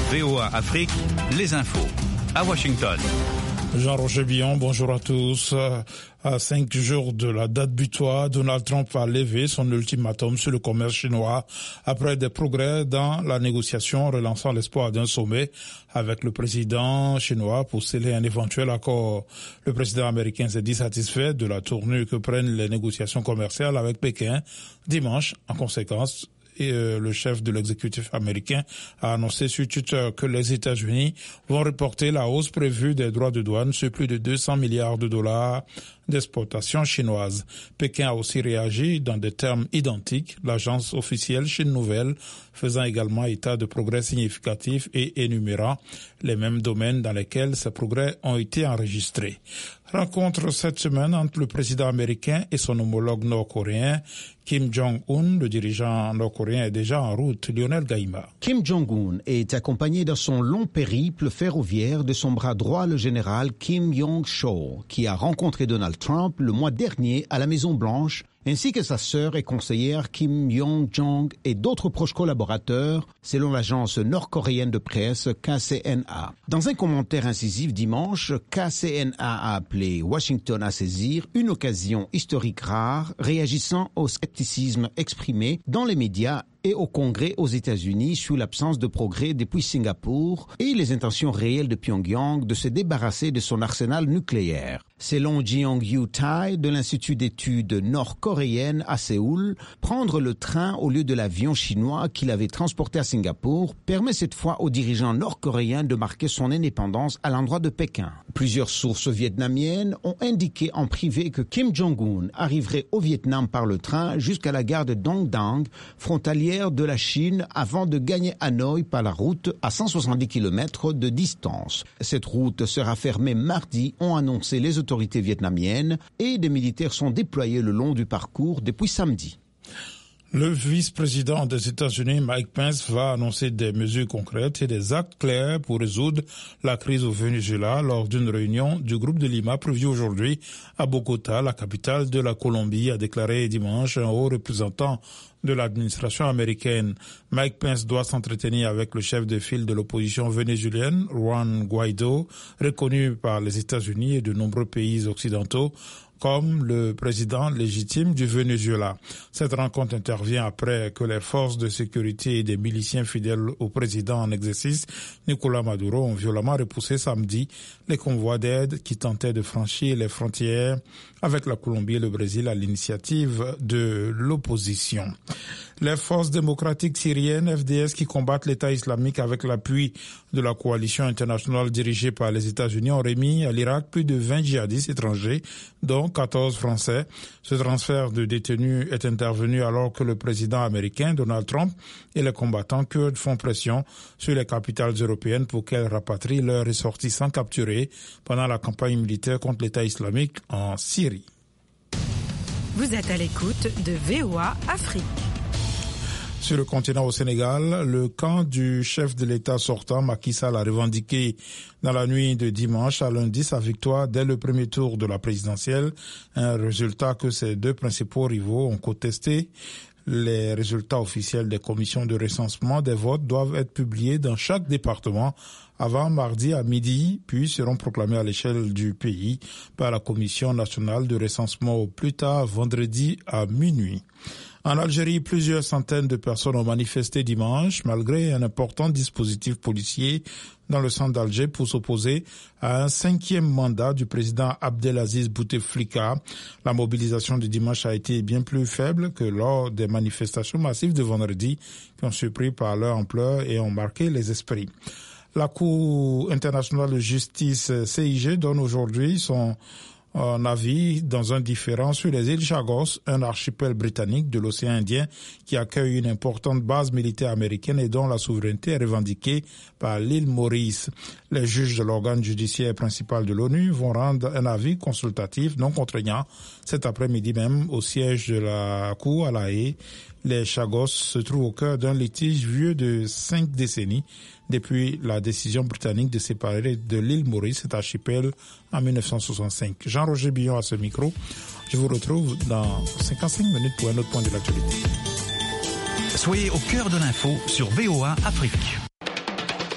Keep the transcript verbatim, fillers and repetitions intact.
V O A Afrique, les infos. À Washington. Jean-Roger Billon, bonjour à tous. À cinq jours de la date butoir, Donald Trump a levé son ultimatum sur le commerce chinois après des progrès dans la négociation relançant l'espoir d'un sommet avec le président chinois pour sceller un éventuel accord. Le président américain s'est dit satisfait de la tournure que prennent les négociations commerciales avec Pékin dimanche. En conséquence, Et euh, le chef de l'exécutif américain a annoncé sur Twitter que les États-Unis vont reporter la hausse prévue des droits de douane sur plus de deux cents milliards de dollars d'exportation chinoise. Pékin a aussi réagi dans des termes identiques, l'agence officielle Chine Nouvelle faisant également état de progrès significatifs et énumérant les mêmes domaines dans lesquels ces progrès ont été enregistrés. Rencontre cette semaine entre le président américain et son homologue nord-coréen, Kim Jong-un. Le dirigeant nord-coréen est déjà en route. Lionel Gaïma. Kim Jong-un est accompagné dans son long périple ferroviaire de son bras droit, le général Kim Yong-chol, qui a rencontré Donald Trump le mois dernier à la Maison-Blanche, ainsi que sa sœur et conseillère Kim Yong-jong et d'autres proches collaborateurs, selon l'agence nord-coréenne de presse K C N A. Dans un commentaire incisif dimanche, K C N A a appelé Washington à saisir une occasion historique rare, réagissant au scepticisme exprimé dans les médias et au Congrès aux États-Unis sur l'absence de progrès depuis Singapour et les intentions réelles de Pyongyang de se débarrasser de son arsenal nucléaire. Selon Jeong-Yu Tai de l'Institut d'études nord-coréennes à Séoul, prendre le train au lieu de l'avion chinois qu'il avait transporté à Singapour permet cette fois aux dirigeants nord-coréens de marquer son indépendance à l'endroit de Pékin. Plusieurs sources vietnamiennes ont indiqué en privé que Kim Jong-un arriverait au Vietnam par le train jusqu'à la gare de Dong Dang, frontalière de la Chine, avant de gagner Hanoï par la route à cent soixante-dix kilomètres de distance. Cette route sera fermée mardi, ont annoncé les autorités vietnamiennes, et des militaires sont déployés le long du parcours depuis samedi. Le vice-président des États-Unis, Mike Pence, va annoncer des mesures concrètes et des actes clairs pour résoudre la crise au Venezuela lors d'une réunion du groupe de Lima prévue aujourd'hui à Bogota, la capitale de la Colombie, a déclaré dimanche un haut représentant de l'administration américaine. Mike Pence doit s'entretenir avec le chef de file de l'opposition vénézuélienne, Juan Guaido, reconnu par les États-Unis et de nombreux pays occidentaux comme le président légitime du Venezuela. Cette rencontre intervient après que les forces de sécurité et des miliciens fidèles au président en exercice, Nicolás Maduro, ont violemment repoussé samedi les convois d'aide qui tentaient de franchir les frontières avec la Colombie et le Brésil à l'initiative de l'opposition. Les forces démocratiques syriennes, F D S, qui combattent l'État islamique avec l'appui de la coalition internationale dirigée par les États-Unis, ont remis à l'Irak plus de vingt djihadistes étrangers, dont quatorze Français. Ce transfert de détenus est intervenu alors que le président américain, Donald Trump, et les combattants kurdes font pression sur les capitales européennes pour qu'elles rapatrient leurs ressortissants capturés pendant la campagne militaire contre l'État islamique en Syrie. Vous êtes à l'écoute de V O A Afrique. Sur le continent au Sénégal, le camp du chef de l'État sortant, Macky Sall, a revendiqué dans la nuit de dimanche à lundi sa victoire dès le premier tour de la présidentielle, un résultat que ses deux principaux rivaux ont contesté. Les résultats officiels des commissions de recensement des votes doivent être publiés dans chaque département avant mardi à midi, puis seront proclamés à l'échelle du pays par la Commission nationale de recensement au plus tard vendredi à minuit. En Algérie, plusieurs centaines de personnes ont manifesté dimanche, malgré un important dispositif policier dans le centre d'Alger pour s'opposer à un cinquième mandat du président Abdelaziz Bouteflika. La mobilisation de dimanche a été bien plus faible que lors des manifestations massives de vendredi qui ont surpris par leur ampleur et ont marqué les esprits. La Cour internationale de justice C I G donne aujourd'hui son un avis dans un différend sur les îles Chagos, un archipel britannique de l'océan Indien qui accueille une importante base militaire américaine et dont la souveraineté est revendiquée par l'île Maurice. Les juges de l'organe judiciaire principal de l'ONU vont rendre un avis consultatif non contraignant cet après-midi même au siège de la Cour à La Haye. Les Chagos se trouvent au cœur d'un litige vieux de cinq décennies depuis la décision britannique de séparer de l'île Maurice cet archipel en mille neuf cent soixante-cinq. Jean-Roger Billon à ce micro. Je vous retrouve dans cinquante-cinq minutes pour un autre point de l'actualité. Soyez au cœur de l'info sur V O A Afrique.